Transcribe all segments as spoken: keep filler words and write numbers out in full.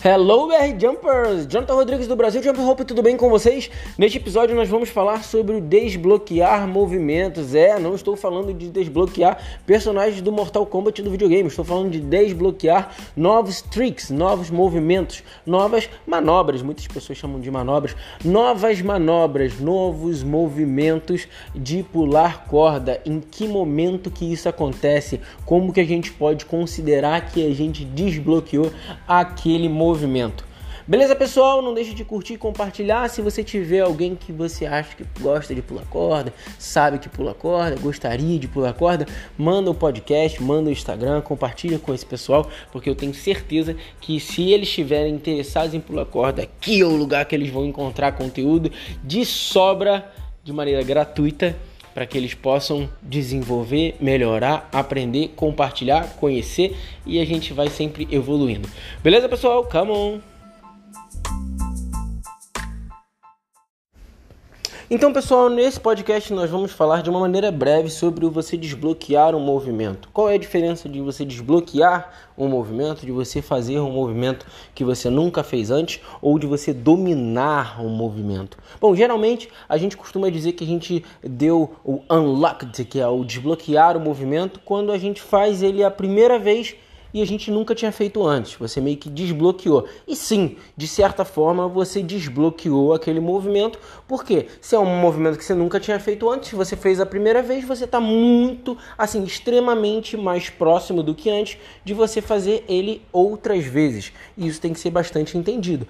Hello, B R Jumpers! Jonathan Rodrigues do Brasil Jump Hope, tudo bem com vocês? Neste episódio nós vamos falar sobre o desbloquear movimentos. É, não estou falando de desbloquear personagens do Mortal Kombat do videogame, estou falando de desbloquear novos tricks, novos movimentos, novas manobras, muitas pessoas chamam de manobras, novas manobras, novos movimentos de pular corda. Em que momento que isso acontece? Como que a gente pode considerar que a gente desbloqueou aquele movimento? movimento. Beleza, pessoal? Não deixe de curtir e compartilhar. Se você tiver alguém que você acha que gosta de pular corda, sabe que pula corda, gostaria de pular corda, manda o podcast, manda o Instagram, compartilha com esse pessoal, porque eu tenho certeza que se eles estiverem interessados em pular corda, aqui é o lugar que eles vão encontrar conteúdo de sobra, de maneira gratuita, para que eles possam desenvolver, melhorar, aprender, compartilhar, conhecer, e a gente vai sempre evoluindo. Beleza, pessoal? Come on! Então, pessoal, nesse podcast nós vamos falar de uma maneira breve sobre você desbloquear um movimento. Qual é a diferença de você desbloquear um movimento, de você fazer um movimento que você nunca fez antes, ou de você dominar um movimento? Bom, geralmente a gente costuma dizer que a gente deu o unlocked, que é o desbloquear o movimento, quando a gente faz ele a primeira vez e a gente nunca tinha feito antes. Você meio que desbloqueou. E sim, de certa forma, você desbloqueou aquele movimento. Por quê? Se é um movimento que você nunca tinha feito antes, se você fez a primeira vez, você está muito, assim, extremamente mais próximo do que antes de você fazer ele outras vezes. E isso tem que ser bastante entendido.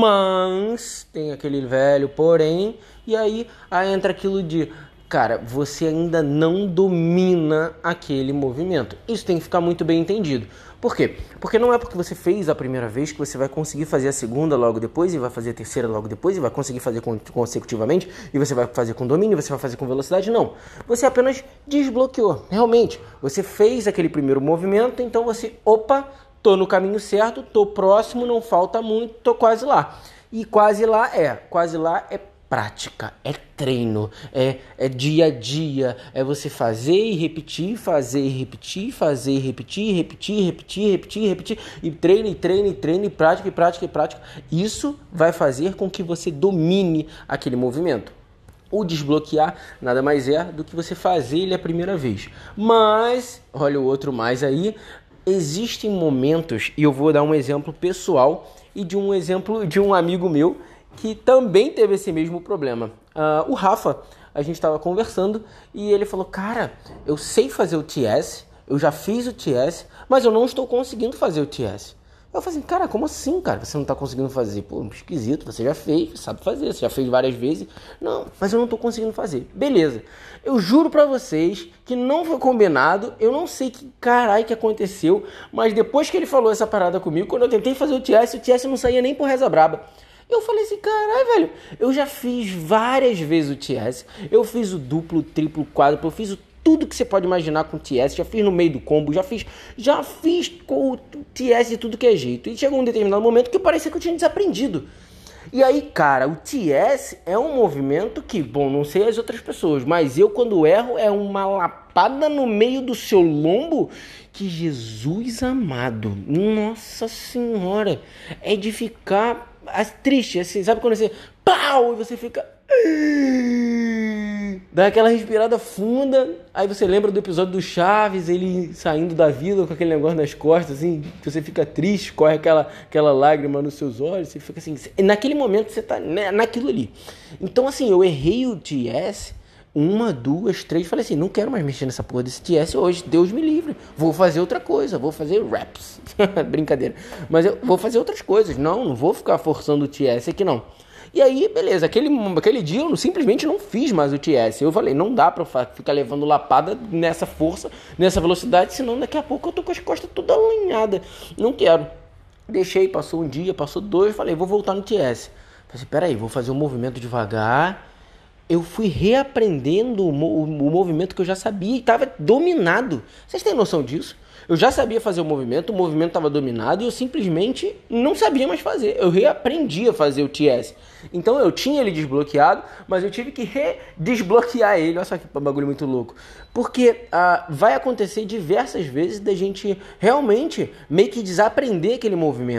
Mas tem aquele velho porém, e aí, aí entra aquilo de... Cara, você ainda não domina aquele movimento. Isso tem que ficar muito bem entendido. Por quê? Porque não é porque você fez a primeira vez que você vai conseguir fazer a segunda logo depois, e vai fazer a terceira logo depois, e vai conseguir fazer consecutivamente, e você vai fazer com domínio, você vai fazer com velocidade. Não. Você apenas desbloqueou. Realmente, você fez aquele primeiro movimento, então você, opa, tô no caminho certo, tô próximo, não falta muito, tô quase lá. E quase lá é, quase lá é prática, é treino, é, é dia a dia, é você fazer e repetir, fazer e repetir, fazer e repetir, repetir, repetir, repetir, repetir, e treino, e treino, e treino, e prática, e prática, e prática. Isso vai fazer com que você domine aquele movimento. O desbloquear nada mais é do que você fazer ele a primeira vez. Mas, olha o outro mais aí, existem momentos, e eu vou dar um exemplo pessoal e de um exemplo de um amigo meu, que também teve esse mesmo problema. Uh, o Rafa, a gente estava conversando e ele falou, cara, eu sei fazer o T S, eu já fiz o T S, mas eu não estou conseguindo fazer o T S. Eu falei assim, cara, como assim, cara? Você não está conseguindo fazer? Pô, esquisito, você já fez, sabe fazer, você já fez várias vezes. Não, mas eu não estou conseguindo fazer. Beleza. Eu juro pra vocês que não foi combinado, eu não sei que caralho que aconteceu, mas depois que ele falou essa parada comigo, quando eu tentei fazer o T S, o T S não saía nem por reza braba. Eu falei assim, caralho, velho, eu já fiz várias vezes o T S, eu fiz o duplo, triplo, quádruplo, eu fiz o, tudo que você pode imaginar com o T S, já fiz no meio do combo, já fiz, já fiz com o T S de tudo que é jeito. E chegou um determinado momento que parecia que eu tinha desaprendido. E aí, cara, o T S é um movimento que, bom, não sei as outras pessoas, mas eu quando erro é uma lapada no meio do seu lombo que, Jesus amado, nossa senhora, é de ficar triste, assim, sabe quando você, pau, e você fica, dá aquela respirada funda, aí você lembra do episódio do Chaves, ele saindo da vila com aquele negócio nas costas, assim, que você fica triste, corre aquela, aquela lágrima nos seus olhos, você fica assim, naquele momento você tá naquilo ali. Então, assim, eu errei o T S, uma, duas, três, falei assim, não quero mais mexer nessa porra desse T S hoje, Deus me livre, vou fazer outra coisa, vou fazer raps, brincadeira, mas eu vou fazer outras coisas, não, não vou ficar forçando o T S aqui não. E aí, beleza, aquele, aquele dia eu simplesmente não fiz mais o T S, eu falei, não dá pra ficar levando lapada nessa força, nessa velocidade, senão daqui a pouco eu tô com as costas toda alinhada, não quero. Deixei, passou um dia, passou dois, falei, vou voltar no T S. Falei assim, peraí, vou fazer um movimento devagar. Eu fui reaprendendo o, mo- o movimento que eu já sabia e estava dominado. Vocês têm noção disso? Eu já sabia fazer o movimento, o movimento estava dominado e eu simplesmente não sabia mais fazer. Eu reaprendi a fazer o T S. Então eu tinha ele desbloqueado, mas eu tive que redesbloquear ele. Olha só que bagulho muito louco. Porque ah, vai acontecer diversas vezes da gente realmente meio que desaprender aquele movimento.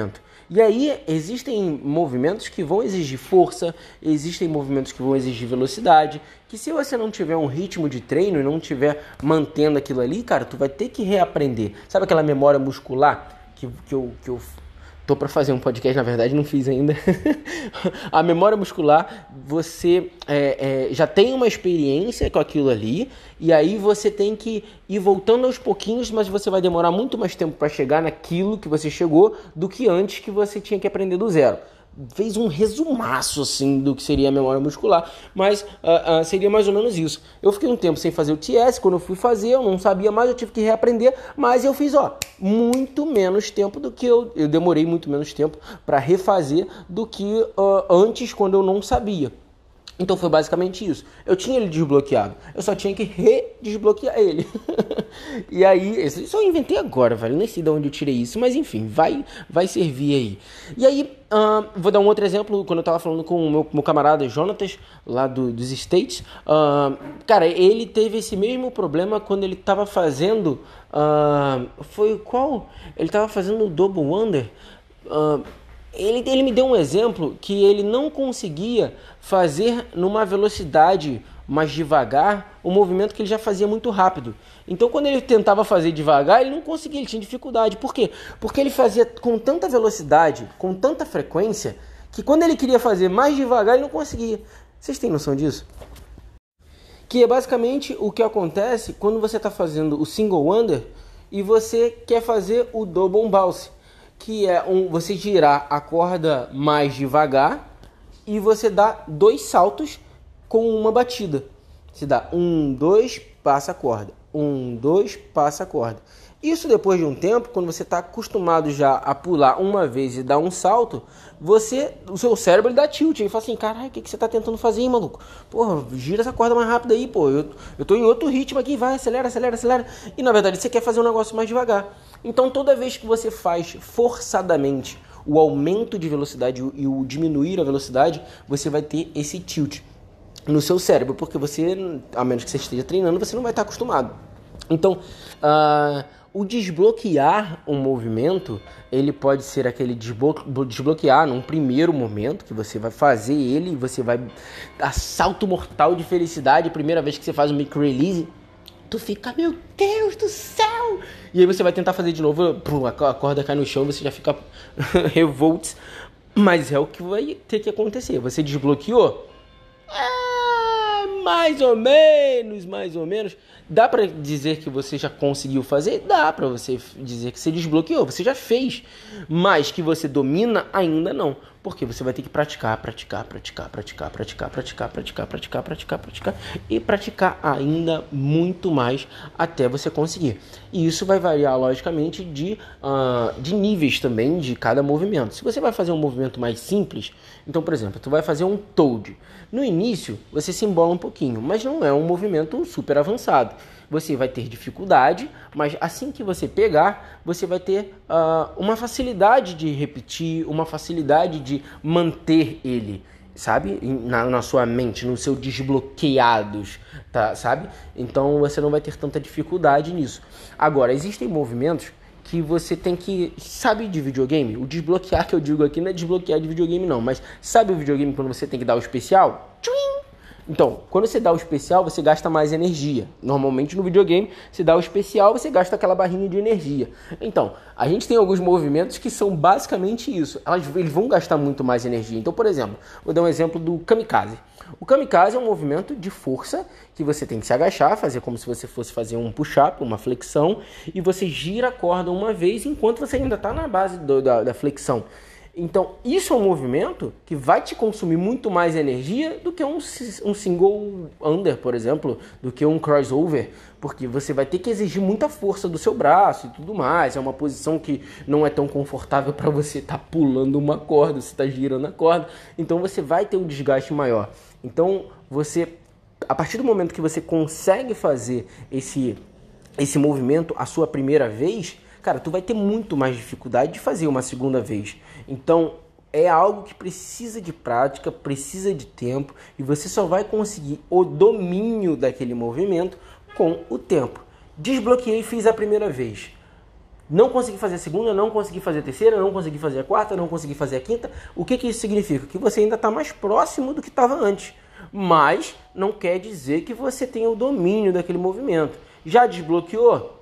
E aí existem movimentos que vão exigir força, existem movimentos que vão exigir velocidade, que se você não tiver um ritmo de treino e não tiver mantendo aquilo ali, cara, tu vai ter que reaprender. Sabe aquela memória muscular que, que eu... Que eu tô para fazer um podcast, na verdade não fiz ainda. A memória muscular, você é, é, já tem uma experiência com aquilo ali, e aí você tem que ir voltando aos pouquinhos, mas você vai demorar muito mais tempo para chegar naquilo que você chegou do que antes que você tinha que aprender do zero. Fez um resumaço assim do que seria a memória muscular, mas uh, uh, seria mais ou menos isso. Eu fiquei um tempo sem fazer o T S, quando eu fui fazer eu não sabia mais, eu tive que reaprender, mas eu fiz ó, muito menos tempo do que eu, eu demorei muito menos tempo para refazer do que uh, antes quando eu não sabia. Então foi basicamente isso. Eu tinha ele desbloqueado, eu só tinha que redesbloquear ele. E aí, isso eu inventei agora, velho. Nem sei de onde eu tirei isso, mas enfim, vai, vai servir aí. E aí, uh, vou dar um outro exemplo. Quando eu tava falando com o meu, meu camarada Jonatas, lá do, dos States, uh, cara, ele teve esse mesmo problema quando ele tava fazendo. Uh, foi qual? Ele tava fazendo o Double Under. Uh, Ele, ele me deu um exemplo que ele não conseguia fazer numa velocidade mais devagar um movimento que ele já fazia muito rápido. Então, quando ele tentava fazer devagar, ele não conseguia, ele tinha dificuldade. Por quê? Porque ele fazia com tanta velocidade, com tanta frequência, que quando ele queria fazer mais devagar, ele não conseguia. Vocês têm noção disso? Que é basicamente o que acontece quando você está fazendo o single under e você quer fazer o double bounce, que é um, você girar a corda mais devagar e você dá dois saltos com uma batida. Você dá um, dois, passa a corda. Um, dois, passa a corda. Isso depois de um tempo, quando você está acostumado já a pular uma vez e dar um salto, você, o seu cérebro ele dá tilt. Ele fala assim, caralho, o que, que você está tentando fazer aí, maluco? Porra, gira essa corda mais rápido aí, pô. Eu, eu tô em outro ritmo aqui, vai, acelera, acelera, acelera. E na verdade você quer fazer um negócio mais devagar. Então toda vez que você faz forçadamente o aumento de velocidade e o diminuir a velocidade, você vai ter esse tilt no seu cérebro, porque você, a menos que você esteja treinando, você não vai estar acostumado. Então, uh, o desbloquear um movimento, ele pode ser aquele desblo- desbloquear num primeiro momento, que você vai fazer ele, você vai dar salto mortal de felicidade, primeira vez que você faz um micro-release, tu fica, meu Deus do céu! E aí você vai tentar fazer de novo, pum, a corda cai no chão, você já fica revolts, mas é o que vai ter que acontecer. Você desbloqueou? É, mais ou menos, mais ou menos. Dá pra dizer que você já conseguiu fazer? Dá pra você dizer que você desbloqueou, você já fez. Mas que você domina, ainda não. Porque você vai ter que praticar, praticar, praticar, praticar, praticar, praticar, praticar, praticar, praticar, praticar e praticar ainda muito mais até você conseguir. E isso vai variar, logicamente, de, uh, de níveis também de cada movimento. Se você vai fazer um movimento mais simples, então, por exemplo, tu vai fazer um toad. No início, você se embola um pouquinho, mas não é um movimento super avançado. Você vai ter dificuldade, mas assim que você pegar, você vai ter uh, uma facilidade de repetir, uma facilidade de manter ele, sabe? Na, na sua mente, no seu desbloqueados, tá? Sabe? Então você não vai ter tanta dificuldade nisso. Agora, existem movimentos que você tem que... Sabe de videogame? O desbloquear que eu digo aqui não é desbloquear de videogame não, mas sabe o videogame quando você tem que dar o especial? Tchuim! Então, quando você dá o especial, você gasta mais energia. Normalmente no videogame, você dá o especial, você gasta aquela barrinha de energia. Então, a gente tem alguns movimentos que são basicamente isso. Elas, eles vão gastar muito mais energia. Então, por exemplo, vou dar um exemplo do kamikaze. O kamikaze é um movimento de força que você tem que se agachar, fazer como se você fosse fazer um push-up, uma flexão, e você gira a corda uma vez enquanto você ainda está na base do, da, da flexão. Então, isso é um movimento que vai te consumir muito mais energia do que um, um single under, por exemplo, do que um crossover, porque você vai ter que exigir muita força do seu braço e tudo mais. É uma posição que não é tão confortável para você estar tá pulando uma corda, você está girando a corda, então você vai ter um desgaste maior. Então, você, a partir do momento que você consegue fazer esse, esse movimento a sua primeira vez, cara, tu vai ter muito mais dificuldade de fazer uma segunda vez. Então, é algo que precisa de prática, precisa de tempo, e você só vai conseguir o domínio daquele movimento com o tempo. Desbloqueei e fiz a primeira vez. Não consegui fazer a segunda, não consegui fazer a terceira, não consegui fazer a quarta, não consegui fazer a quinta. O que, que isso significa? Que você ainda está mais próximo do que estava antes. Mas não quer dizer que você tenha o domínio daquele movimento. Já desbloqueou?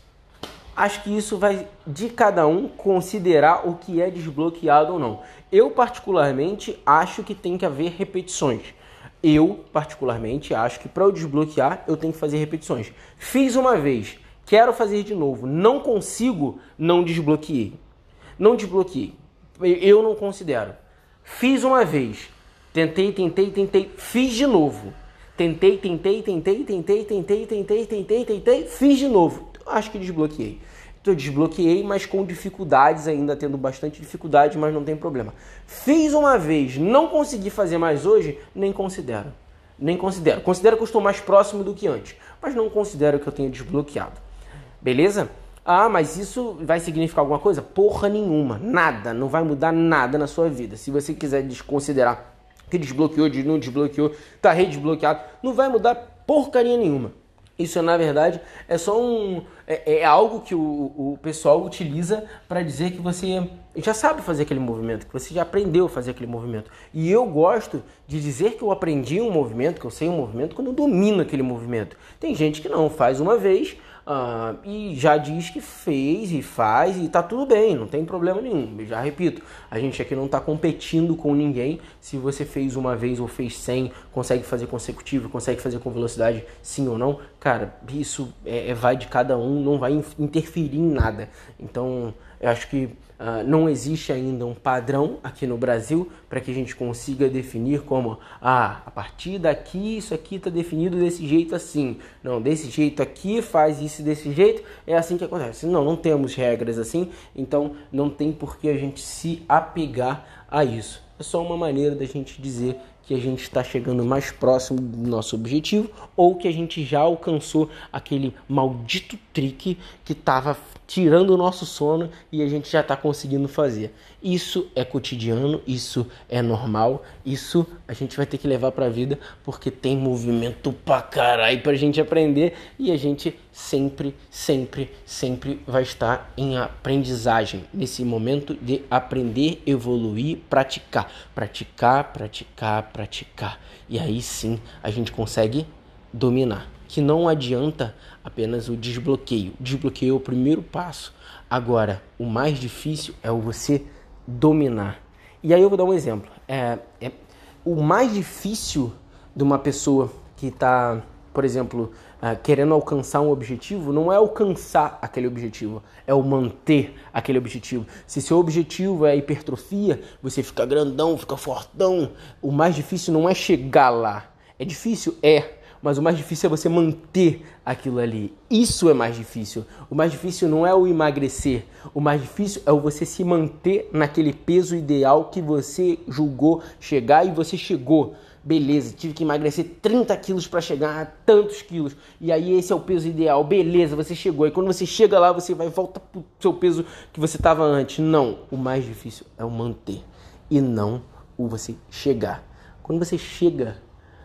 Acho que isso vai de cada um considerar o que é desbloqueado ou não. Eu, particularmente, acho que tem que haver repetições. Eu, particularmente, acho que para eu desbloquear, eu tenho que fazer repetições. Fiz uma vez, quero fazer de novo, não consigo, não desbloqueei. Não desbloqueei. Eu não considero. Fiz uma vez, tentei, tentei, tentei, fiz de novo. Tentei, tentei, tentei, tentei, tentei, tentei, tentei, tentei, fiz de novo. Acho que desbloqueei. Então, eu desbloqueei, mas com dificuldades ainda, tendo bastante dificuldade, mas não tem problema. Fiz uma vez, não consegui fazer mais hoje, nem considero. Nem considero. Considero que eu estou mais próximo do que antes, mas não considero que eu tenha desbloqueado. Beleza? Ah, mas isso vai significar alguma coisa? Porra nenhuma. Nada. Não vai mudar nada na sua vida. Se você quiser desconsiderar que desbloqueou, não desbloqueou, tá redesbloqueado, não vai mudar porcaria nenhuma. Isso, na verdade, é só um... É, é algo que o, o pessoal utiliza para dizer que você já sabe fazer aquele movimento, que você já aprendeu a fazer aquele movimento. E eu gosto de dizer que eu aprendi um movimento, que eu sei um movimento, quando eu domino aquele movimento. Tem gente que não faz uma vez uh, e já diz que fez e faz e tá tudo bem, não tem problema nenhum. Eu já repito, a gente aqui não tá competindo com ninguém. Se você fez uma vez ou fez cem, consegue fazer consecutivo, consegue fazer com velocidade, sim ou não, cara, isso é, é, vai de cada um, não vai interferir em nada. Então, eu acho que uh, não existe ainda um padrão aqui no Brasil para que a gente consiga definir como, ah, a partir daqui, isso aqui está definido desse jeito assim. Não, desse jeito aqui, faz isso desse jeito, é assim que acontece. Não, não temos regras assim, então não tem por que a gente se apegar a isso. É só uma maneira da gente dizer que a gente está chegando mais próximo do nosso objetivo ou que a gente já alcançou aquele maldito trick que estava tirando o nosso sono e a gente já está conseguindo fazer. Isso é cotidiano, isso é normal, isso a gente vai ter que levar para a vida porque tem movimento pra caralho pra gente aprender e a gente sempre, sempre, sempre vai estar em aprendizagem, nesse momento de aprender, evoluir, praticar, praticar, praticar, praticar. E aí sim a gente consegue dominar. Que não adianta apenas o desbloqueio. O desbloqueio é o primeiro passo. Agora, o mais difícil é o você dominar. E aí eu vou dar um exemplo. É, é, o mais difícil de uma pessoa que está, por exemplo, uh, querendo alcançar um objetivo, não é alcançar aquele objetivo, é o manter aquele objetivo. Se seu objetivo é a hipertrofia, você fica grandão, fica fortão. O mais difícil não é chegar lá. É difícil? É. Mas o mais difícil é você manter aquilo ali. Isso é mais difícil. O mais difícil não é o emagrecer. O mais difícil é o você se manter naquele peso ideal que você julgou chegar e você chegou. Beleza, tive que emagrecer trinta quilos para chegar a tantos quilos. E aí esse é o peso ideal. Beleza, você chegou. E quando você chega lá, você vai voltar pro seu peso que você estava antes. Não, o mais difícil é o manter e não o você chegar. Quando você chega...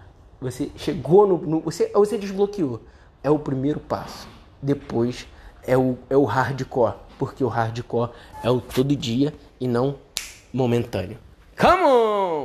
Você chegou no, no você, você desbloqueou. É o primeiro passo. Depois é o, é o hardcore. Porque o hardcore é o todo dia e não momentâneo. Come on!